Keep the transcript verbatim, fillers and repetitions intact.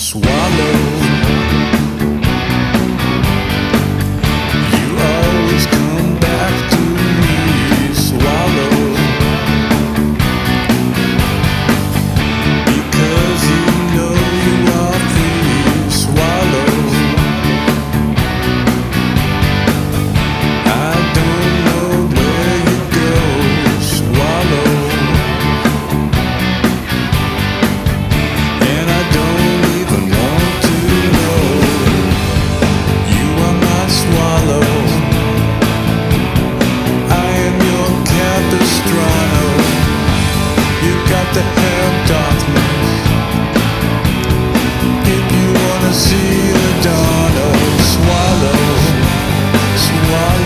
Swallow. You always come back to me. Swallow. Because you know you are free. Swallow. I don't know where you go. Swallow. And I don't even want to know. You are my swallow. I am your Capistrano. You got the hair of darkness. If you wanna see the dawn, oh, swallow, swallow.